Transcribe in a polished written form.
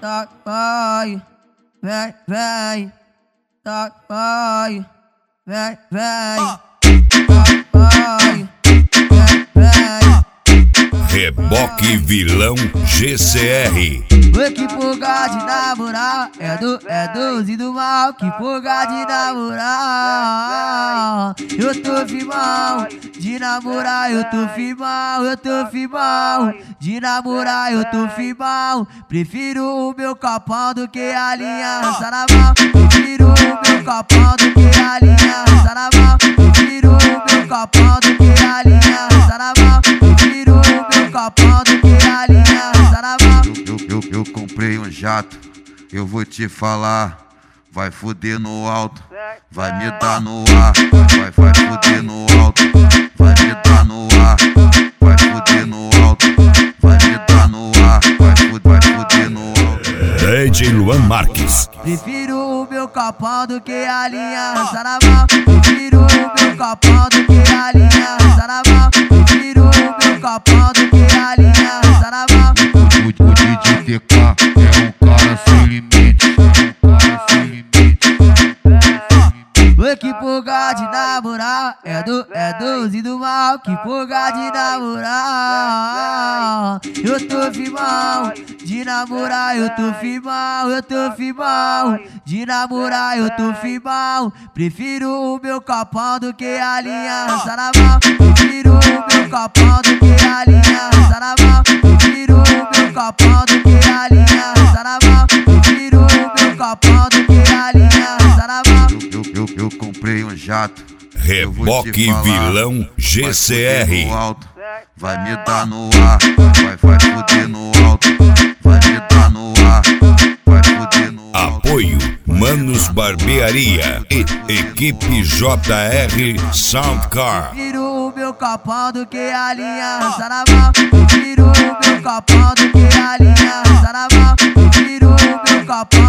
tá, vai, vem, tá, vai, vem, tá, vai, vem. Reboque Vilão GCR. Oi, que porra de namorar, é doze do mal, que porra de namorar. Eu tô firmão, de namorar eu tô firmão, de namorar eu tô firmão. Prefiro o meu copão do que a aliança na mão. Prefiro o meu copão do que a aliança na mão. Prefiro o meu copão do que a aliança na mão. Prefiro o meu copão do que a aliança na mão. Eu comprei um jato, eu vou te falar. Vai fuder no alto, vai me dar no ar. Vai fuder no alto, vai me dar no ar. Vai fuder no alto, vai me dar no ar. Vai fuder no alto. DJ Luan Marques. Prefiro o meu copão do que a aliança na mão. Prefiro o meu copão do que a aliança na mão. Prefiro o meu copão do que a aliança na mão. O DJ TK é um cara sem limite, Oi, que porra de namorar, é doze do mal, que porra de namorar. Eu tô firmão, de namorar eu tô firmão, de namorar eu tô firmão. Prefiro o meu copão do que a aliança na mão. Prefiro o meu copão do que a aliança na mão. Prefiro o meu copão do que a aliança na mão. Prefiro o meu copão do que a aliança na mão. Eu comprei um jato, Reboque Vilão GCR. vai me dar no ar. Vai fuder no alto, vai me dar no ar. Vai fuder no alto. Apoio Manos Barbearia e Equipe JR Soundcar. Prefiro o meu copão do que a aliança na mão. Prefiro o meu copão do que a aliança na mão. Prefiro o meu copão